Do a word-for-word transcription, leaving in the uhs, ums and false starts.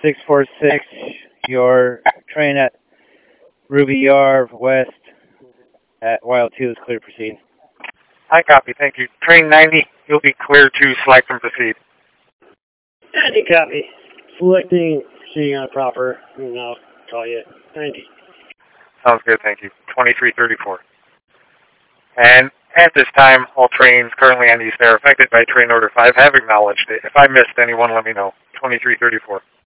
six four six, your train at Ruby Yard West at Y L two is clear to proceed. I copy, thank you. Train ninety, you'll be clear to select and proceed. ninety copy. Selecting, proceeding on proper, and I'll call you ninety. Sounds good, thank you. twenty-three thirty-four. And at this time, all trains currently on East Air affected by train order five have acknowledged it. If I missed anyone, let me know. twenty-three thirty-four.